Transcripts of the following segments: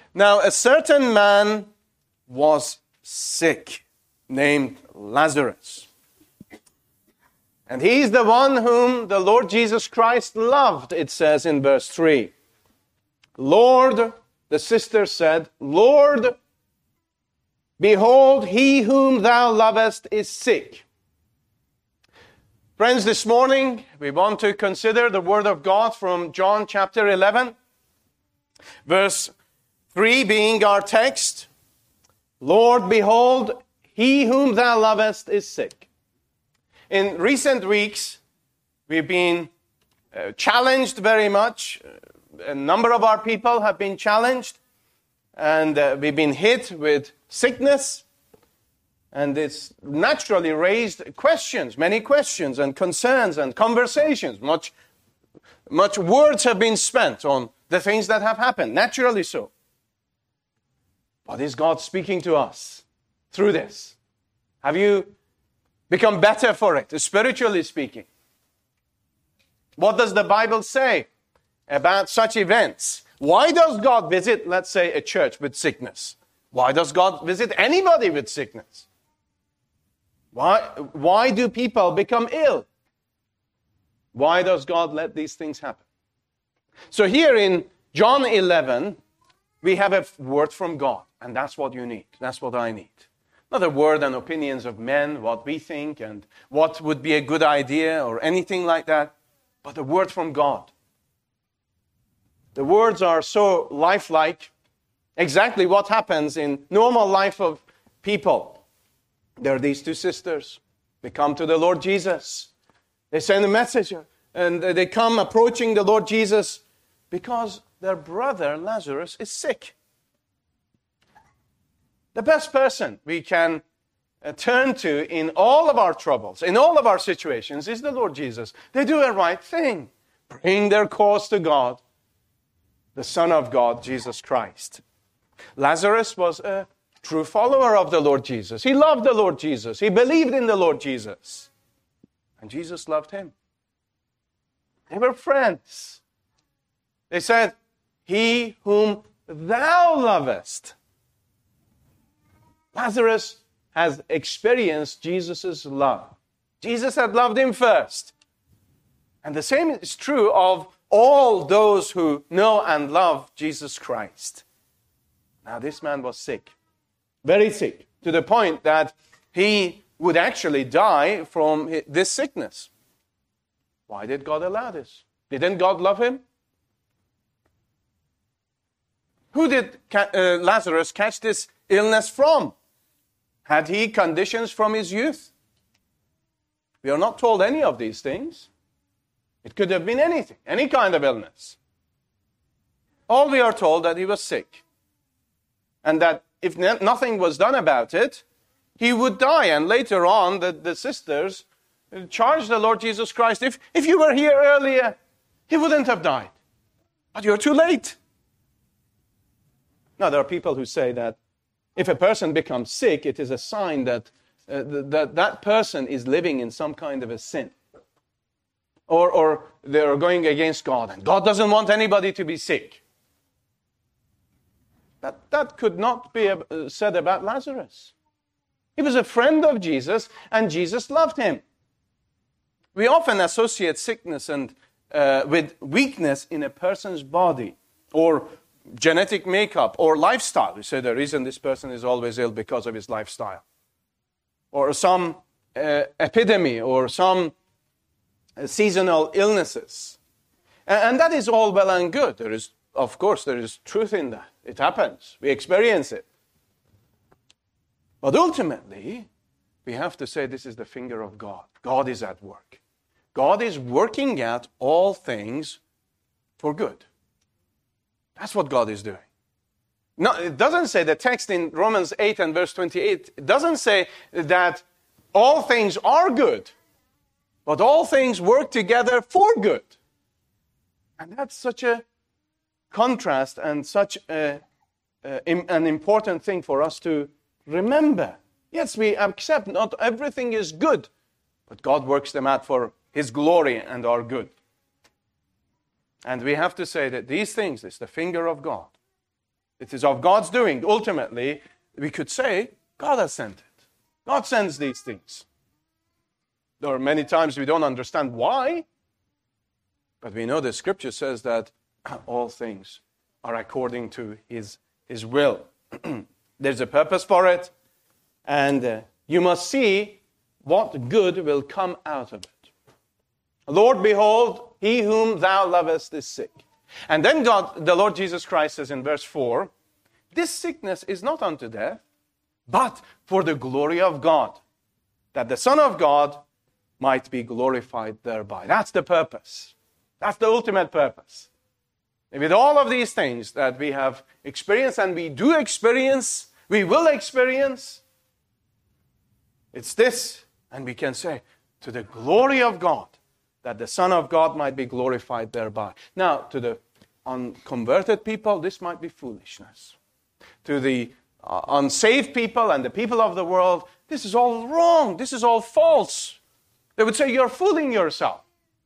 Now, a certain man was sick, named Lazarus. And he's the one whom the Lord Jesus Christ loved, it says in verse 3. Lord, the sister said, Lord, behold, he whom thou lovest is sick. Friends, this morning we want to consider the Word of God from John chapter 11, verse 3 being our text. Lord, behold, he whom thou lovest is sick. In recent weeks, we've been challenged very much. A number of our people have been challenged, and we've been hit with sickness. And it's naturally raised questions, many questions and concerns and conversations. Much words have been spent on the things that have happened, naturally so. What is God speaking to us through this? Have you become better for it, spiritually speaking? What does the Bible say about such events? Why does God visit, let's say, a church with sickness? Why does God visit anybody with sickness? Why do people become ill? Why does God let these things happen? So here in John 11, we have a word from God, and that's what you need. That's what I need. Not a word and opinions of men, what we think and what would be a good idea or anything like that, but a word from God. The words are so lifelike, exactly what happens in normal life of people. There are these two sisters. They come to the Lord Jesus. They send a message, and they come approaching the Lord Jesus because their brother Lazarus is sick. The best person we can turn to in all of our troubles, in all of our situations, is the Lord Jesus. They do a right thing. Bring their cause to God, the Son of God, Jesus Christ. Lazarus was a true follower of the Lord Jesus. He loved the Lord Jesus. He believed in the Lord Jesus. And Jesus loved him. They were friends. They said, he whom thou lovest. Lazarus has experienced Jesus' love. Jesus had loved him first. And the same is true of all those who know and love Jesus Christ. Now this man was sick. Very sick. To the point that he would actually die from this sickness. Why did God allow this? Didn't God love him? Who did Lazarus catch this illness from? Had he conditions from his youth? We are not told any of these things. It could have been anything, any kind of illness. All we are told that he was sick. And that if nothing was done about it, he would die. And later on, the sisters charged the Lord Jesus Christ, if you were here earlier, he wouldn't have died. But you're too late. Now, there are people who say that if a person becomes sick, it is a sign that that person is living in some kind of a sin. Or they're going against God, and God doesn't want anybody to be sick. That could not be said about Lazarus. He was a friend of Jesus, and Jesus loved him. We often associate sickness and with weakness in a person's body, or genetic makeup, or lifestyle. We say the reason this person is always ill because of his lifestyle. Or some epidemic, or some seasonal illnesses. And that is all well and good. There is truth in that. It happens. We experience it. But ultimately, we have to say this is the finger of God. God is at work. God is working out all things for good. That's what God is doing. No, it doesn't say, the text in Romans 8 and verse 28, it doesn't say that all things are good, but all things work together for good. And that's such a contrast and such an important thing for us to remember. Yes, we accept not everything is good, but God works them out for His glory and our good. And we have to say that these things is the finger of God. it is of God's doing. Ultimately, we could say, God has sent it. God sends these things. There are many times we don't understand why, but we know the Scripture says that all things are according to His will. There's a purpose for it, and you must see what good will come out of it. Lord, behold, he whom thou lovest is sick. And then the Lord Jesus Christ says in verse 4, this sickness is not unto death, but for the glory of God, that the Son of God might be glorified thereby. That's the purpose. That's the ultimate purpose. And with all of these things that we have experienced and we do experience, we will experience, it's this, and we can say, to the glory of God, that the Son of God might be glorified thereby. Now, to the unconverted people, this might be foolishness. To the unsaved people and the people of the world, this is all wrong. This is all false. They would say, you're fooling yourself.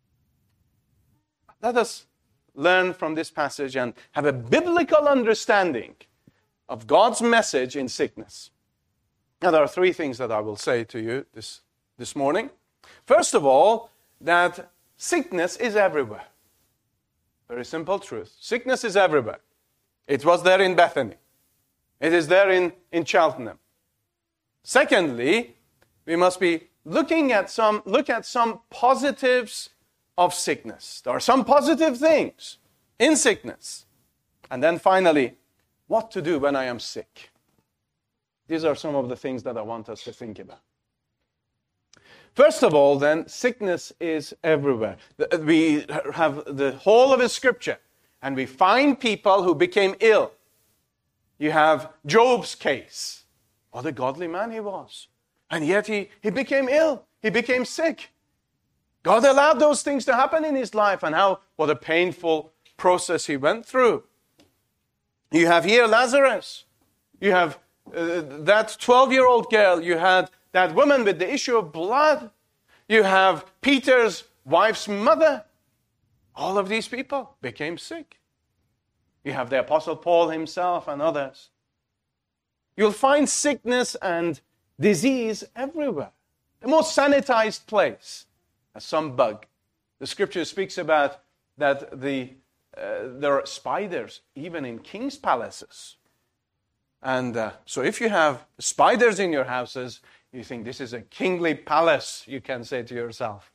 Let us learn from this passage and have a biblical understanding of God's message in sickness. Now, there are three things that I will say to you this morning. First of all, that sickness is everywhere. Very simple truth. Sickness is everywhere. It was there in Bethany. It is there in Cheltenham. Secondly, we must be look at some positives of sickness. There are some positive things in sickness. And then finally, what to do when I am sick. These are some of the things that I want us to think about. First of all, then, sickness is everywhere. We have the whole of the Scripture, and we find people who became ill. You have Job's case. What a godly man he was. And yet he became ill. He became sick. God allowed those things to happen in his life, and what a painful process he went through. You have here Lazarus. You have that 12-year-old girl. You had that woman with the issue of blood. You have Peter's wife's mother. All of these people became sick. You have the Apostle Paul himself and others. You'll find sickness and disease everywhere. The most sanitized place, some bug. The Scripture speaks about that there are spiders even in king's palaces. And so if you have spiders in your houses, you think this is a kingly palace, you can say to yourself.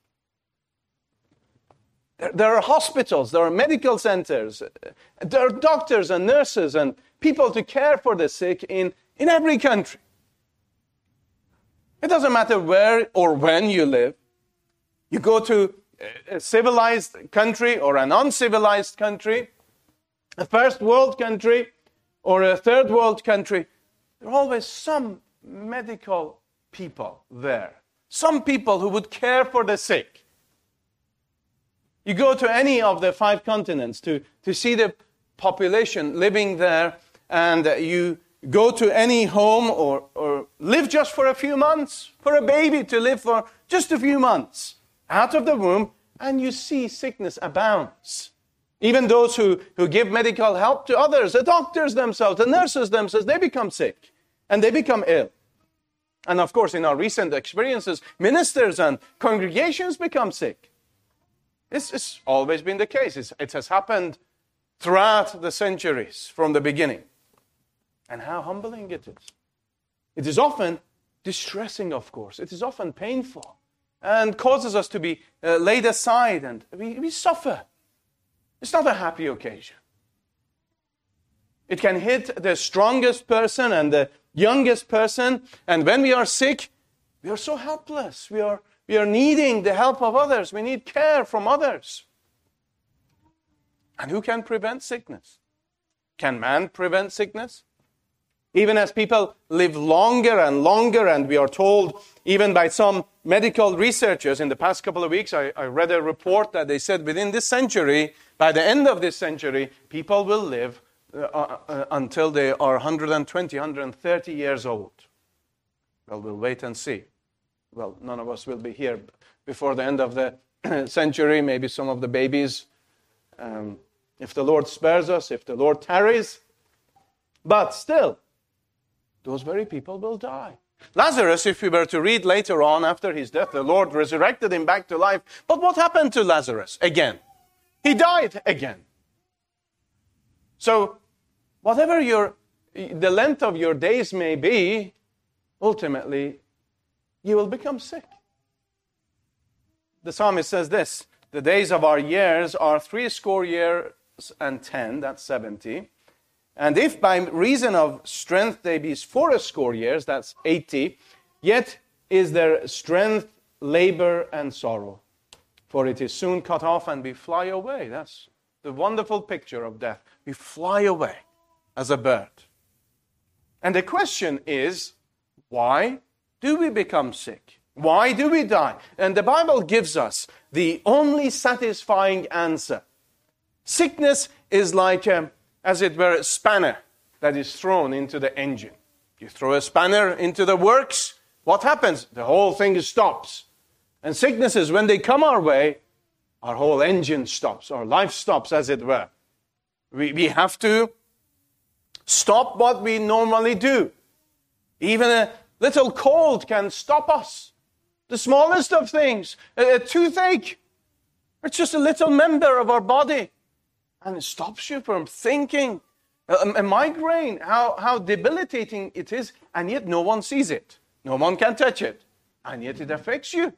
There are hospitals, there are medical centers, there are doctors and nurses and people to care for the sick in every country. It doesn't matter where or when you live. You go to a civilized country or an uncivilized country, a first world country or a third world country, there are always some medical people there. Some people who would care for the sick. You go to any of the 5 continents to see the population living there, and you go to any home or live just for a few months, for a baby to live for just a few months out of the womb, and you see sickness abounds. Even those who give medical help to others, the doctors themselves, the nurses themselves, they become sick and they become ill. And of course, in our recent experiences, ministers and congregations become sick. It's always been the case. It has happened throughout the centuries from the beginning. And how humbling it is. It is often distressing, of course. It is often painful and causes us to be laid aside, and we suffer. It's not a happy occasion. It can hit the strongest person and the youngest person, and when we are sick, we are so helpless. We are needing the help of others. We need care from others. And who can prevent sickness? Can man prevent sickness? Even as people live longer and longer, and we are told, even by some medical researchers in the past couple of weeks, I read a report that they said within this century, by the end of this century, people will live until they are 120, 130 years old. Well, we'll wait and see. Well, none of us will be here before the end of the century, maybe some of the babies. If the Lord spares us, if the Lord tarries, But still, those very people will die. Lazarus, if we were to read later on after his death, the Lord resurrected him back to life. But what happened to Lazarus again? He died again. So, whatever the length of your days may be, ultimately, you will become sick. The psalmist says this, the days of our years are 70 years, that's 70. And if by reason of strength they be 80 years, that's 80, yet is their strength labor and sorrow. For it is soon cut off and we fly away. That's the wonderful picture of death. We fly away as a bird. And the question is, why do we become sick? Why do we die? And the Bible gives us the only satisfying answer. Sickness is like, as it were, a spanner that is thrown into the engine. You throw a spanner into the works, what happens? The whole thing stops. And sicknesses, when they come our way, our whole engine stops, our life stops, as it were. We have to stop what we normally do. Even a little cold can stop us. The smallest of things, a toothache, it's just a little member of our body. And it stops you from thinking. A migraine, how debilitating it is, and yet no one sees it. No one can touch it, and yet it affects you.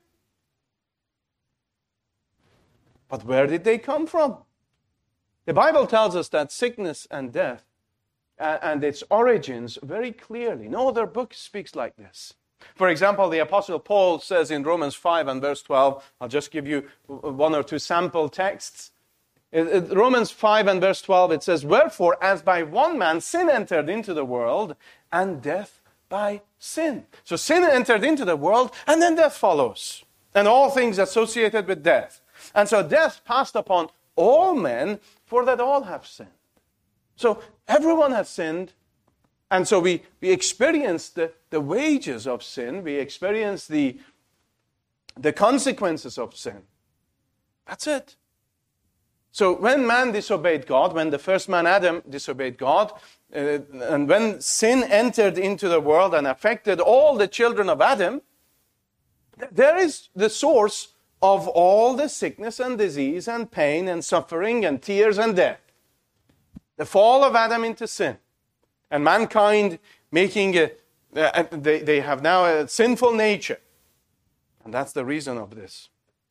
But where did they come from? The Bible tells us that sickness and death and its origins very clearly. No other book speaks like this. For example, the Apostle Paul says in Romans 5 and verse 12, I'll just give you one or two sample texts. In Romans 5 and verse 12, it says, wherefore, as by one man sin entered into the world, and death by sin. So sin entered into the world, and then death follows. And all things associated with death. And so death passed upon all men, for that all have sinned. So everyone has sinned, and so we experience the wages of sin. We experience the consequences of sin. That's it. So when man disobeyed God, when the first man Adam disobeyed God, and when sin entered into the world and affected all the children of Adam, there is the source of all the sickness and disease and pain and suffering and tears and death. The fall of Adam into sin. And mankind making they have now a sinful nature. And that's the reason of this.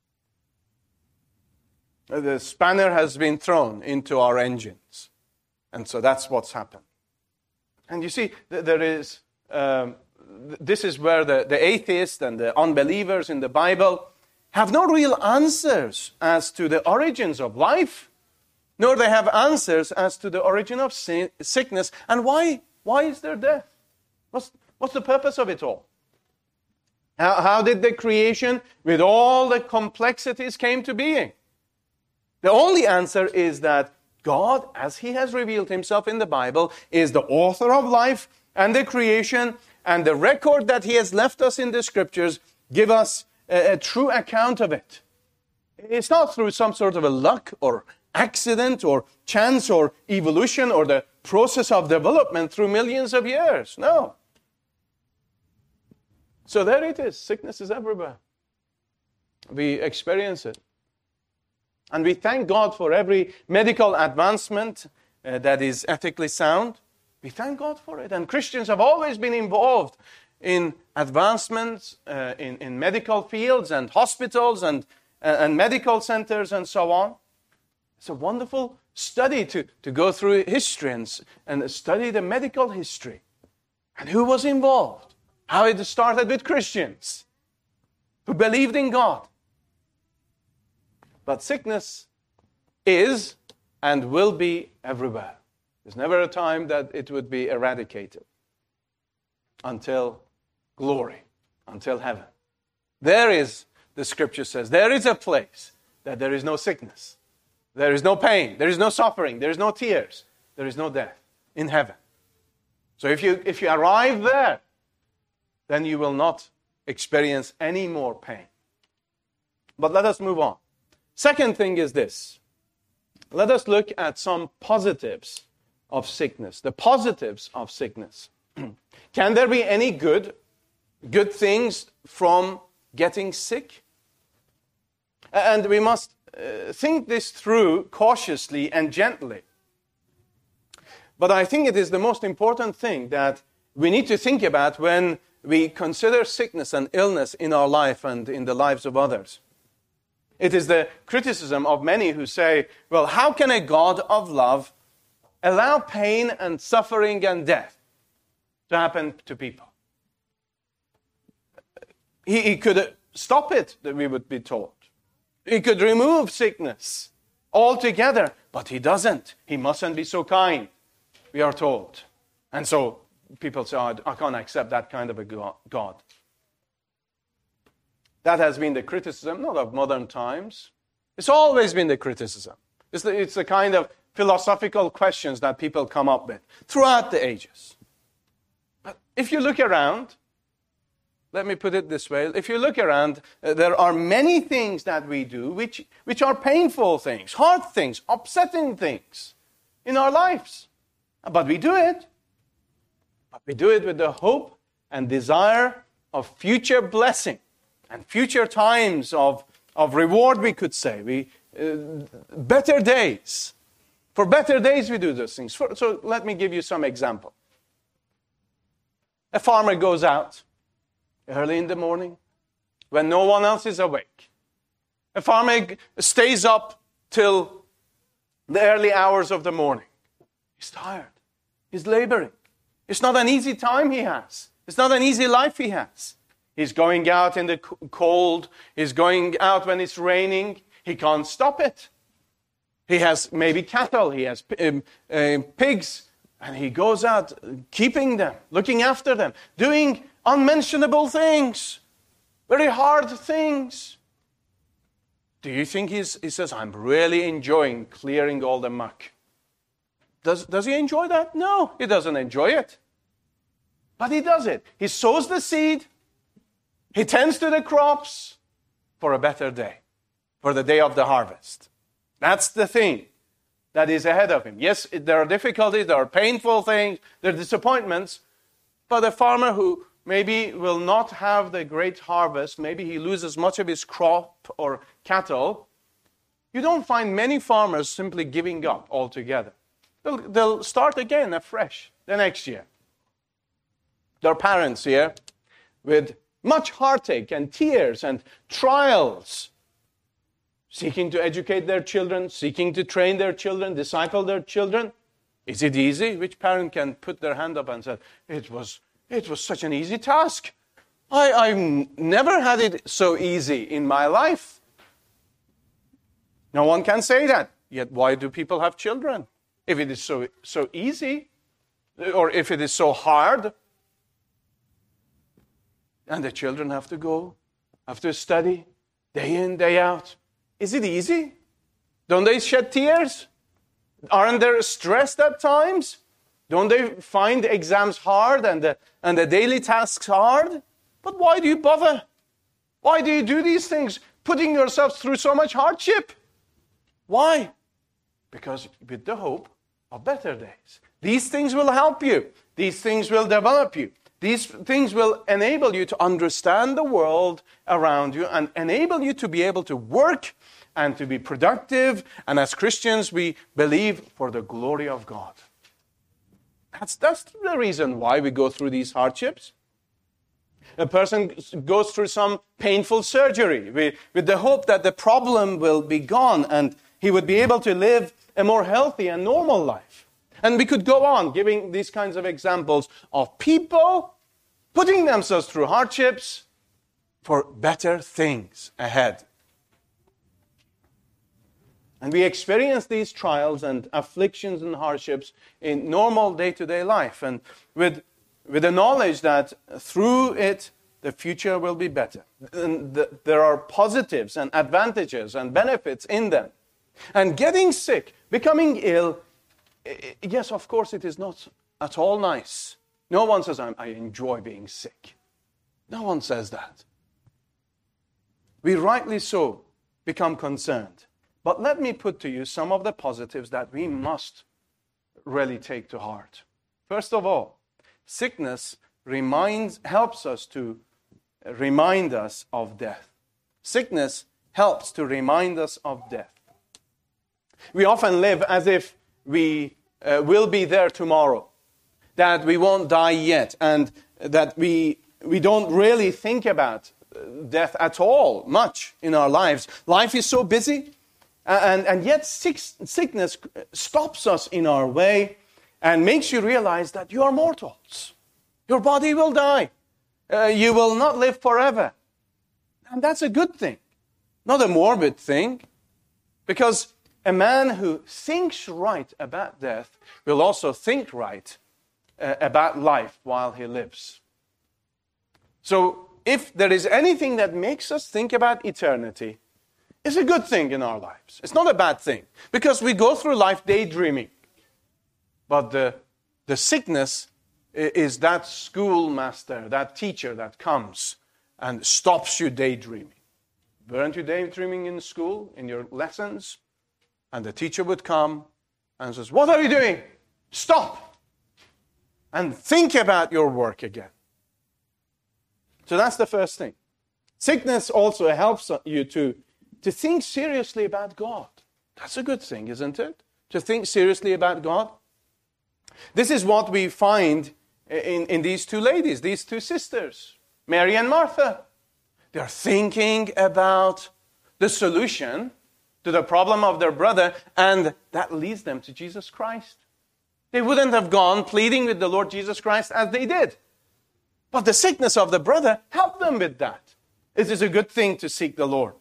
The spanner has been thrown into our engines. And so that's what's happened. And you see, there is, this is where the atheists and the unbelievers in the Bible have no real answers as to the origins of life, nor they have answers as to the origin of sickness. And why is there death? What's the purpose of it all? How did the creation, with all the complexities, came to being? The only answer is that God, as He has revealed Himself in the Bible, is the author of life and the creation, and the record that He has left us in the Scriptures give us a true account of it. It's not through some sort of a luck or accident or chance or evolution or the process of development through millions of years. No. So there it is. Sickness is everywhere. We experience it. And we thank God for every medical advancement that is ethically sound. We thank God for it. And Christians have always been involved in advancements in medical fields and hospitals and medical centers and so on. It's a wonderful study to go through history and study the medical history. And who was involved? How it started with Christians who believed in God. But sickness is and will be everywhere. There's never a time that it would be eradicated until glory, until heaven. There is, the Scripture says, there is a place that there is no sickness. There is no pain. There is no suffering. There is no tears. There is no death in heaven. So if you arrive there, then you will not experience any more pain. But let us move on. Second thing is this. Let us look at some positives of sickness, the positives of sickness. Can there be any good things from getting sick? And we must think this through cautiously and gently. But I think it is the most important thing that we need to think about when we consider sickness and illness in our life and in the lives of others. It is the criticism of many who say, well, how can a God of love allow pain and suffering and death to happen to people? He could stop it, that we would be told. He could remove sickness altogether, but he doesn't. He mustn't be so kind, we are told. And so people say, oh, I can't accept that kind of a God. That has been the criticism, not of modern times. It's always been the criticism. It's the kind of philosophical questions that people come up with throughout the ages. But if you look around, let me put it this way. If you look around, there are many things that we do which are painful things, hard things, upsetting things in our lives. But we do it. But we do it with the hope and desire of future blessing and future times of reward, we could say. Better days. For better days we do those things. So let me give you some example. A farmer goes out early in the morning when no one else is awake. A farmer stays up till the early hours of the morning. He's tired. He's laboring. It's not an easy time he has. It's not an easy life he has. He's going out in the cold. He's going out when it's raining. He can't stop it. He has maybe cattle. He has pigs. And he goes out keeping them, looking after them, doing unmentionable things, very hard things. Do you think he says, I'm really enjoying clearing all the muck? Does he enjoy that? No, he doesn't enjoy it. But he does it. He sows the seed. He tends to the crops for a better day, for the day of the harvest. That's the thing that is ahead of him. Yes, there are difficulties, there are painful things, there are disappointments, but a farmer who maybe will not have the great harvest, maybe he loses much of his crop or cattle, you don't find many farmers simply giving up altogether. They'll start again afresh the next year. There are parents here with much heartache and tears and trials, seeking to educate their children, seeking to train their children, disciple their children. Is it easy? Which parent can put their hand up and say, it was such an easy task. I've never had it so easy in my life. No one can say that. Yet why do people have children? If it is so easy, or if it is so hard, and the children have to go, have to study, day in, day out. Is it easy? Don't they shed tears? Aren't they stressed at times? Don't they find exams hard and the daily tasks hard? But why do you bother? Why do you do these things, putting yourselves through so much hardship? Why? Because with the hope of better days. These things will help you. These things will develop you. These things will enable you to understand the world around you and enable you to be able to work and to be productive. And as Christians, we believe for the glory of God. That's the reason why we go through these hardships. A person goes through some painful surgery with the hope that the problem will be gone and he would be able to live a more healthy and normal life. And we could go on giving these kinds of examples of people putting themselves through hardships for better things ahead. And we experience these trials and afflictions and hardships in normal day-to-day life, and with the knowledge that through it, the future will be better. And there are positives and advantages and benefits in them. And getting sick, becoming ill, yes, of course, it is not at all nice. No one says, I enjoy being sick. No one says that. We rightly so become concerned. But let me put to you some of the positives that we must really take to heart. First of all, sickness helps us to remind us of death. Sickness helps to remind us of death. We often live as if we will be there tomorrow, that we won't die yet, and that we don't really think about death at all, much in our lives. Life is so busy, and yet sickness stops us in our way and makes you realize that you are mortals. Your body will die. You will not live forever. And that's a good thing, not a morbid thing, because a man who thinks right about death will also think right about life while he lives. So if there is anything that makes us think about eternity, it's a good thing in our lives. It's not a bad thing, because we go through life daydreaming. But the sickness is that schoolmaster, that teacher that comes and stops you daydreaming. Weren't you daydreaming in school, in your lessons? And the teacher would come and says, "What are you doing? Stop! And think about your work again." So that's the first thing. Sickness also helps you to think seriously about God. That's a good thing, isn't it? To think seriously about God. This is what we find in these two ladies, these two sisters, Mary and Martha. They are thinking about the solution to the problem of their brother, and that leads them to Jesus Christ. They wouldn't have gone pleading with the Lord Jesus Christ as they did. But the sickness of the brother helped them with that. It is a good thing to seek the Lord.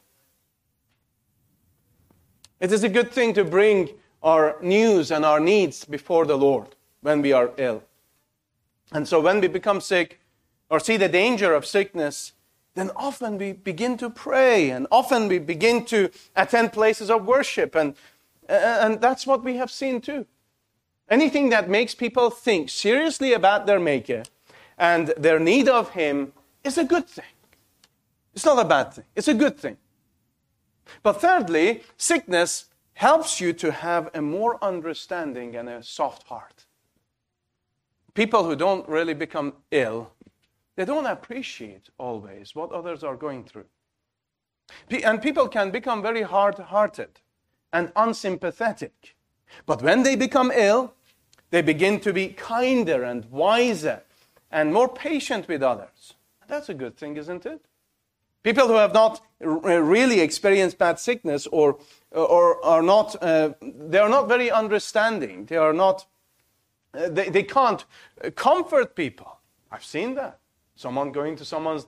It is a good thing to bring our news and our needs before the Lord when we are ill. And so when we become sick or see the danger of sickness, then often we begin to pray, and often we begin to attend places of worship, and that's what we have seen too. Anything that makes people think seriously about their Maker and their need of Him is a good thing. It's not a bad thing. It's a good thing. But thirdly, sickness helps you to have a more understanding and a soft heart. People who don't really become ill, they don't appreciate always what others are going through. And people can become very hard-hearted and unsympathetic. But when they become ill, they begin to be kinder and wiser and more patient with others. That's a good thing, isn't it? People who have not really experienced bad sickness or are not, they are not very understanding. They are not, they can't comfort people. I've seen that. Someone going to someone's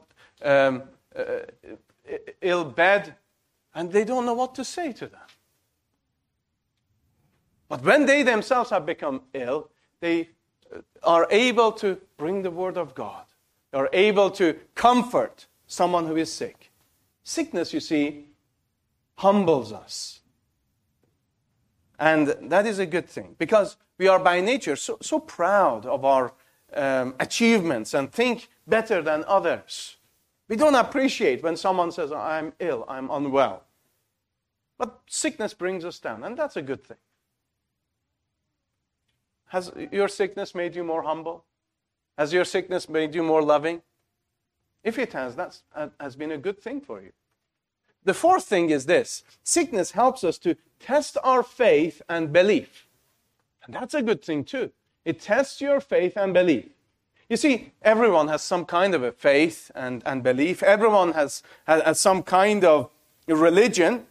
ill bed, and they don't know what to say to them. But when they themselves have become ill, they are able to bring the word of God. They are able to comfort someone who is sick. Sickness, you see, humbles us. And that is a good thing, because we are by nature so proud of our achievements and think better than others. We don't appreciate when someone says, "I'm ill, I'm unwell." But sickness brings us down, and that's a good thing. Has your sickness made you more humble? Has your sickness made you more loving? If it has, that has been a good thing for you. The fourth thing is this. Sickness helps us to test our faith and belief. And that's a good thing too. It tests your faith and belief. You see, everyone has some kind of a faith and belief. Everyone has some kind of religion.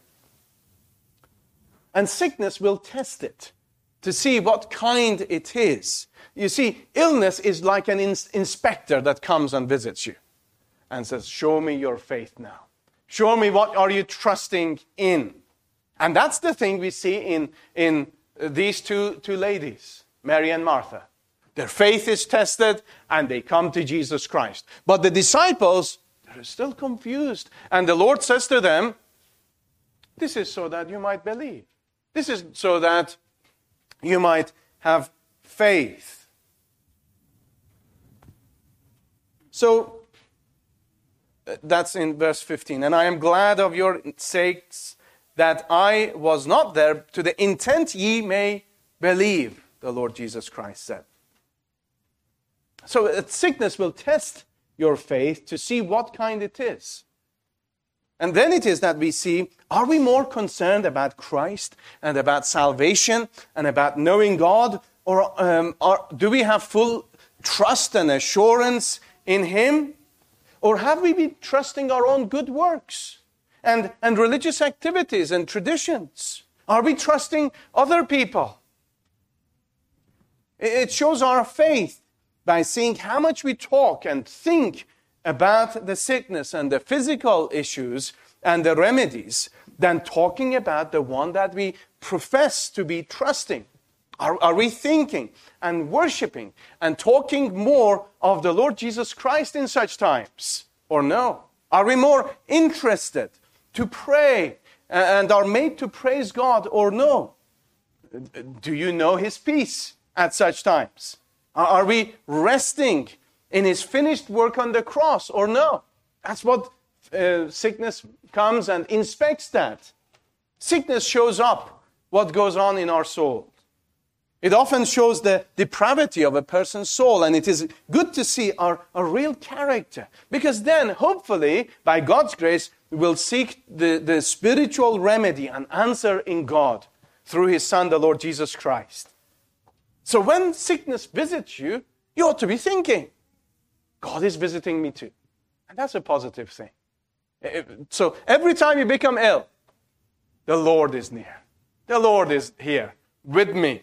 And sickness will test it to see what kind it is. You see, illness is like an inspector that comes and visits you and says, "Show me your faith now. Show me what are you trusting in." And that's the thing we see in these two ladies, Mary and Martha. Their faith is tested, and they come to Jesus Christ. But the disciples, they're still confused. And the Lord says to them, "This is so that you might believe. This is so that you might have faith." So, that's in verse 15. "And I am glad of your sakes that I was not there, to the intent ye may believe." the Lord Jesus Christ said. So sickness will test your faith to see what kind it is. And then it is that we see, are we more concerned about Christ and about salvation and about knowing God? Or do we have full trust and assurance in Him? Or have we been trusting our own good works and religious activities and traditions? Are we trusting other people? It shows our faith by seeing how much we talk and think about the sickness and the physical issues and the remedies than talking about the one that we profess to be trusting. Are we thinking and worshiping and talking more of the Lord Jesus Christ in such times? Or no? Are we more interested to pray and are made to praise God or no? Do you know His peace at such times? Are we resting in His finished work on the cross or no? That's what sickness comes and inspects that. Sickness shows up what goes on in our soul. It often shows the depravity of a person's soul, and it is good to see our real character. Because then, hopefully, by God's grace, we'll seek the spiritual remedy and answer in God through His Son, the Lord Jesus Christ. So when sickness visits you, you ought to be thinking, God is visiting me too. And that's a positive thing. So every time you become ill, the Lord is near. The Lord is here with me.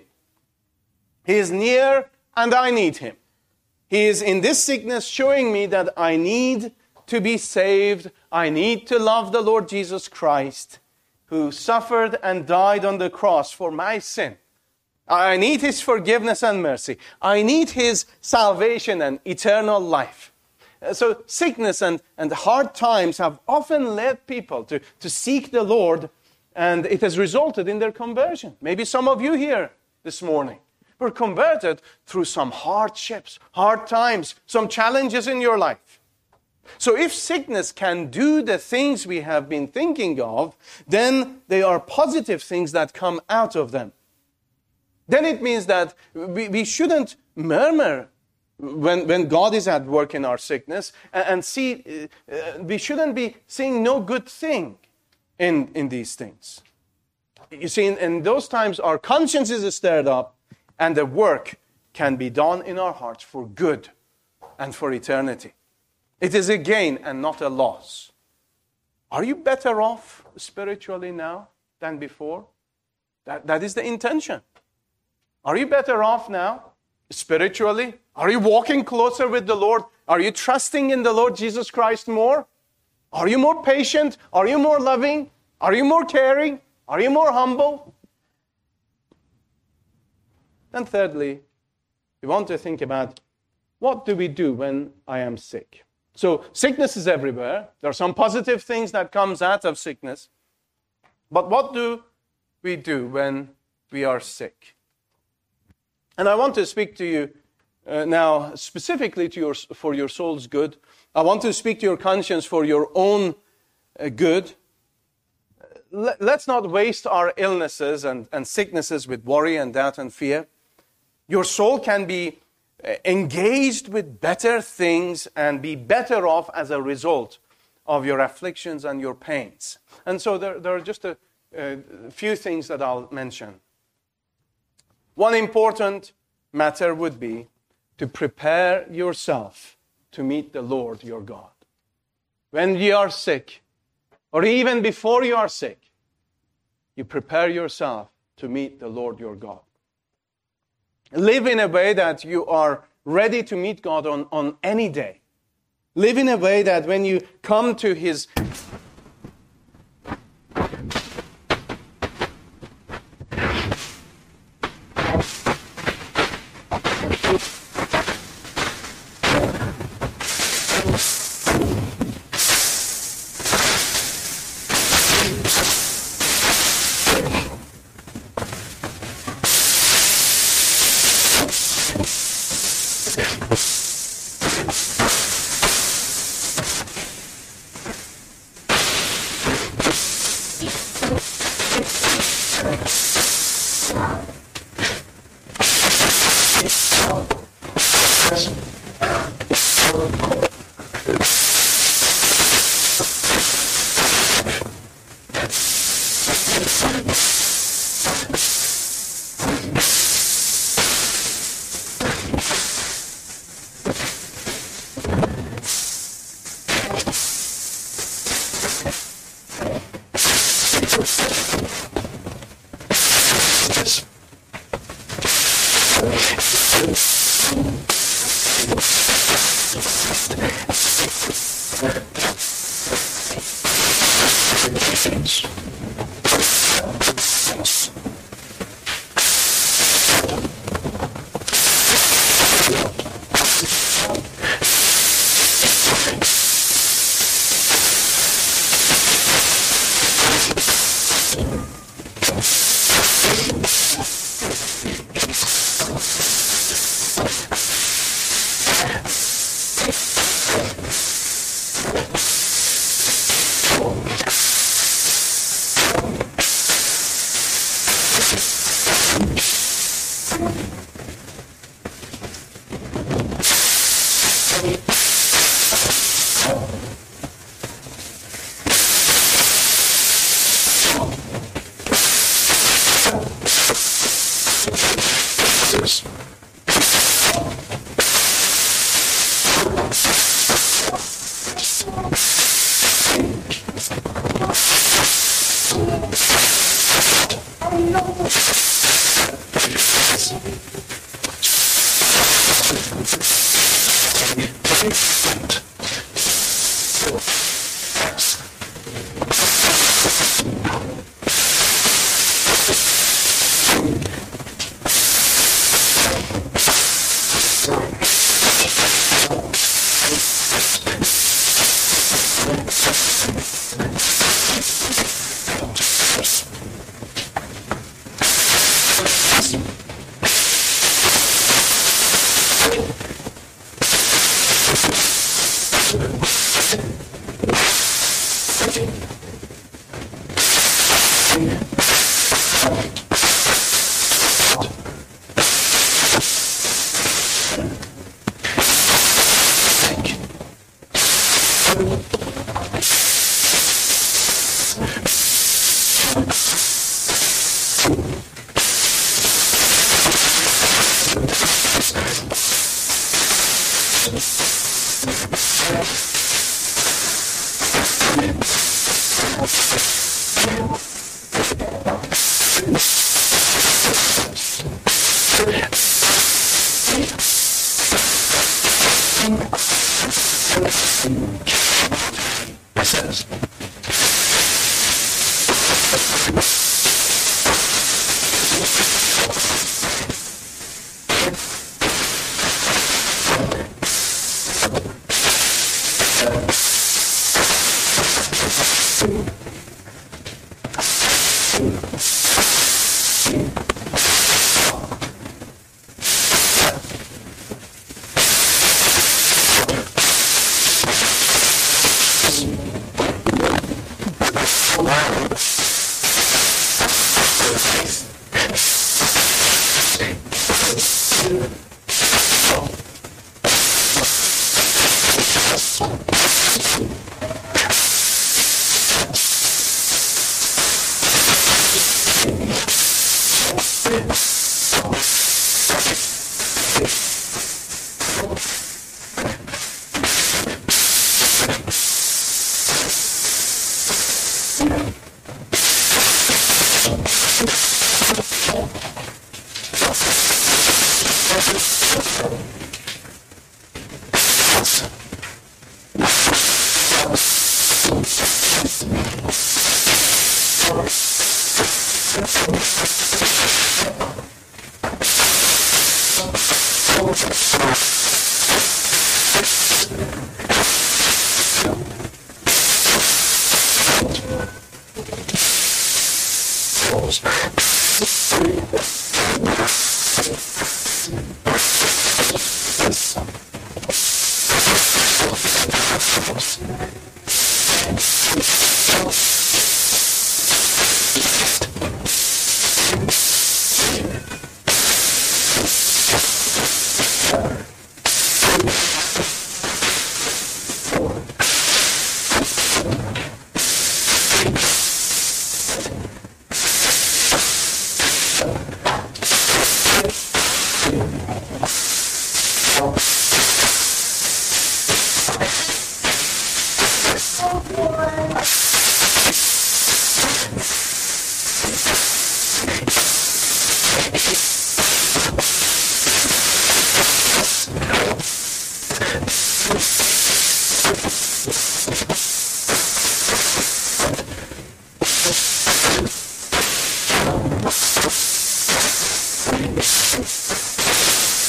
He is near and I need Him. He is in this sickness showing me that I need to be saved. I need to love the Lord Jesus Christ, who suffered and died on the cross for my sin. I need His forgiveness and mercy. I need His salvation and eternal life. So sickness and hard times have often led people to seek the Lord, and it has resulted in their conversion. Maybe some of you here this morning were converted through some hardships, hard times, some challenges in your life. So if sickness can do the things we have been thinking of, then they are positive things that come out of them. Then it means that we shouldn't murmur when God is at work in our sickness and see, we shouldn't be seeing no good thing in these things. You see, in those times, our conscience is stirred up and the work can be done in our hearts for good and for eternity. It is a gain and not a loss. Are you better off spiritually now than before? That is the intention. Are you better off now spiritually? Are you walking closer with the Lord? Are you trusting in the Lord Jesus Christ more? Are you more patient? Are you more loving? Are you more caring? Are you more humble? Then thirdly, we want to think about, what do we do when I am sick? So sickness is everywhere. There are some positive things that comes out of sickness. But what do we do when we are sick? And I want to speak to you now specifically for your soul's good. I want to speak to your conscience for your own good. Let's not waste our illnesses and sicknesses with worry and doubt and fear. Your soul can be engaged with better things and be better off as a result of your afflictions and your pains. And so there are just a few things that I'll mention. One important matter would be to prepare yourself to meet the Lord your God. When you are sick, or even before you are sick, you prepare yourself to meet the Lord your God. Live in a way that you are ready to meet God on any day. Live in a way that when you come to His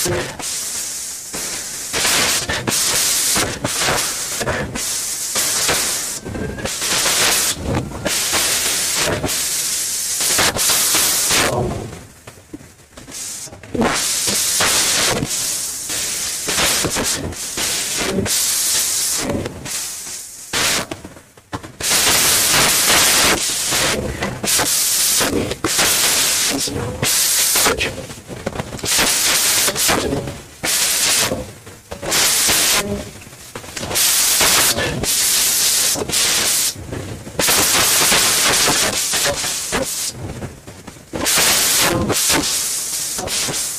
you.